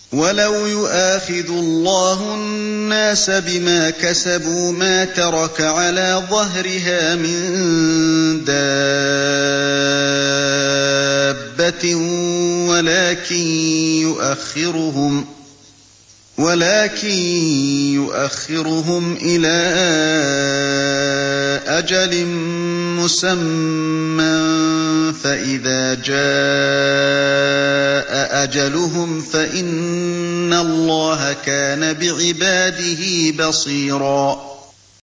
وَلَوْ يُؤَاخِذُ اللَّهُ النَّاسَ بِمَا كَسَبُوا مَا تَرَكَ عَلَىٰ ظَهْرِهَا مِن دَابَّةٍ وَلَٰكِن يُؤَخِّرُهُمْ إِلَىٰ أَجَلٍ مُّسَمًّى ۖ فَإِذَا جَاءَ أَجَلُهُمْ فَإِنَّ اللَّهَ كَانَ بِعِبَادِهِ بَصِيرًا